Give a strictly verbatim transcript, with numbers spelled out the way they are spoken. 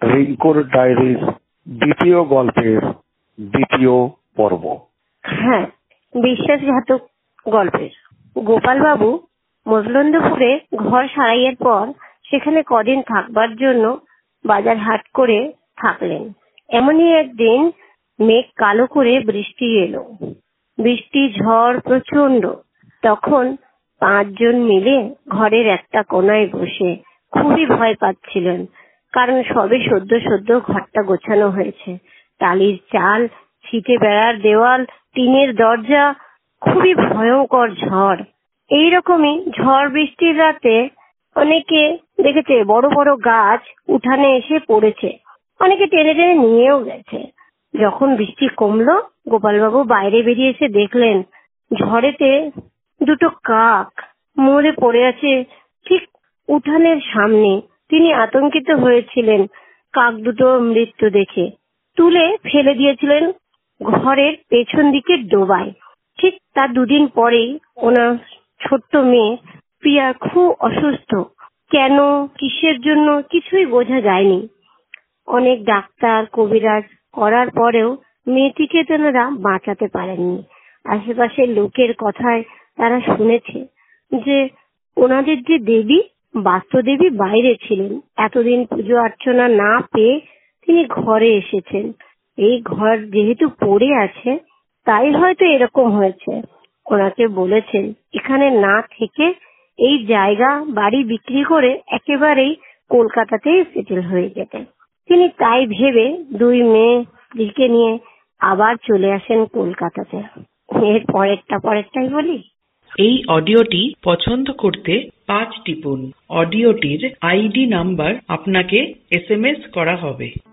রিঙ্কুর ডায়েরির দ্বিতীয় গল্পের দ্বিতীয় পর্ব। হ্যাঁ, বিশ্বাসঘাতক গল্পের। গোপালবাবু মজলন্দপুরে ঘর সারাইয়ের পর সেখানে কদিন থাকবার জন্য বাজার হাট করে থাকলেন। এমনই একদিন মেঘ কালো করে বৃষ্টি এলো। বৃষ্টি ঝড় প্রচন্ড। তখন পাঁচজন মিলে ঘরের একটা কোনায় বসে খুবই ভয় পাচ্ছিলেন, কারণ সবে সদ্য সদ্য ঘরটা গোছানো হয়েছে। টালির চাল, ছিটে বেড়ার দেওয়াল, টিনের দরজা, খুবই ভয়ঙ্কর ঝড়। এইরকমই ঝড় বৃষ্টির রাতে অনেকে দেখেছে বড় বড় গাছ উঠানে এসে পড়েছে, অনেকে টেনে টেনে নিয়েও গেছে। যখন বৃষ্টি কমলো, গোপালবাবু বাইরে বেরিয়ে এসে দেখলেন ঝড়েতে দুটো কাক মরে পড়ে আছে ঠিক উঠানের সামনে। তিনি আতঙ্কিত হয়েছিলেন কাক দুটো মৃত্যু দেখে। তুলে ফেলে দিয়েছিলেন ঘরের পেছন দিকে ডোবায়। ঠিক তার দুদিন পরেই ওনার ছোট্ট মেয়ে প্রিয়া খুব অসুস্থ। কেন, কিসের জন্য কিছুই বোঝা যায়নি। অনেক ডাক্তার কবিরাজ করার পরেও মেয়েটিকে তেনারা বাঁচাতে পারেননি। আশেপাশের লোকের কথায় তারা শুনেছে যে ওনাদের যে দেবী বাস্তুদেবী বাইরে ছিলেন। এতদিন পুজো অর্চনা না পেয়ে তিনি ঘরে এসেছেন। এই ঘর যেহেতু পড়ে আছে তাই হয়তো এরকম হয়েছে। ওনাকে বলেছেন এখানে না থেকে এই জায়গা বাড়ি বিক্রি করে একেবারেই কলকাতাতেই সেটেল হয়ে যেতে। তিনি তাই ভেবে দুই মেয়ে স্ত্রীকে নিয়ে আবার চলে আসেন কলকাতাতে। এর পরেরটা পরেরটাই বলি। এই অডিওটি পছন্দ করতে পাঁচ টিপুন। অডিওটির আইডি নাম্বার আপনাকে এস এম এস করা হবে।